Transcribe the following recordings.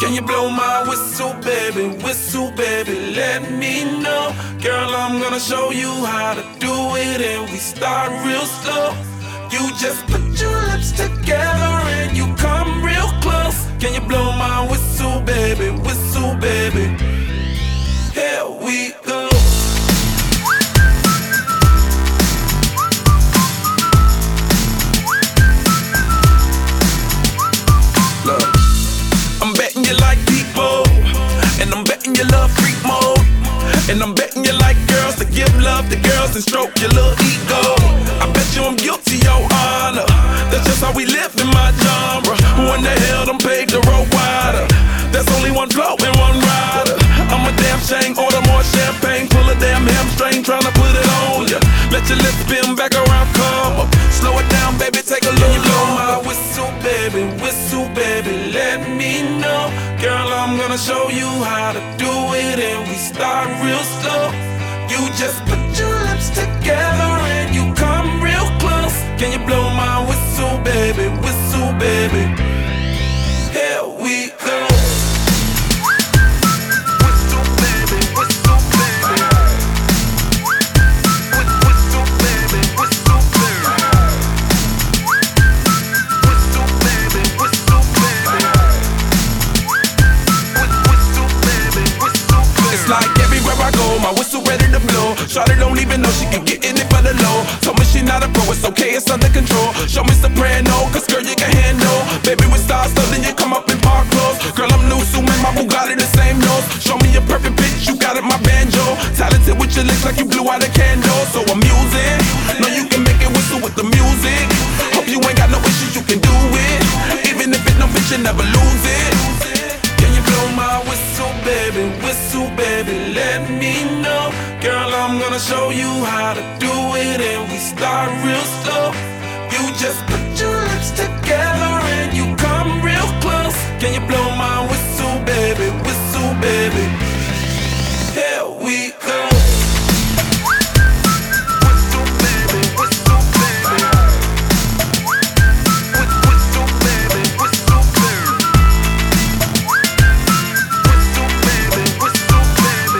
Can you blow my whistle, baby? Whistle, baby, let me know. Girl, I'm gonna show you how to do it, and we start real slow. You just put your lips together and you come real close. Can you blow my whistle, baby? Whistle, baby. Here we go. Look, I'm betting you like people, and I'm betting you love freak mode, and I'm betting you like girls to give love to girls and stroke your little ego. I bet you I'm guilty, your honor. That's just how we live in my genre. Who in the hell done paved the road wider? There's only one flow and one rider. I'm a damn shame, order more champagne, pull a damn hamstring, tryna put it on ya. Let your lips spin back around, come up. Slow it down, baby, take a look. Blow my whistle, baby, let me know. Girl, I'm gonna show you how to do it, and we start real slow. You just put your lips together and you come real close. Can you blow my whistle, baby? Whistle, baby. Here we go. Whistle, baby, whistle, baby. Whistle, baby, whistle, baby. Whistle, baby, whistle, baby. Whistle, baby, whistle, baby. It's like everywhere I go, my whistle ready to blow. Shawty don't even know she can get in it for the low. Told me she not a pro, it's okay, it's under control. Show me soprano, cause girl you can handle. Baby with stars, so then you come up in park clothes. Girl I'm new, so man, my Bugatti the same nose. Show me a perfect pitch, you got it, my banjo. Talented with your lips like you blew out a candle. So I'm using, know you can make it whistle with the music. Hope you ain't got no issues, you can do it. Even if it no fit, you never lose it. Can you blow my whistle, baby, let me know. Girl, I'm gonna show you how to do it, and we start real slow. You just put your lips together and you come real close. Can you blow my whistle, baby? Whistle, baby. Here we go. Whistle, baby, whistle, baby. Whistle, baby, whistle, baby. Whistle, baby, whistle, baby.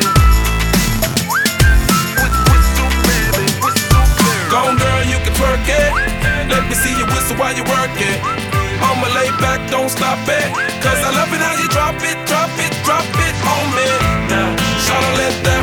Whistle, baby, whistle, baby. Go on, girl, you can twerk it. Let me see you whistle while you work it. I'ma lay back, don't stop it. Cause I love it how you drop it on me. Now, shout out, let that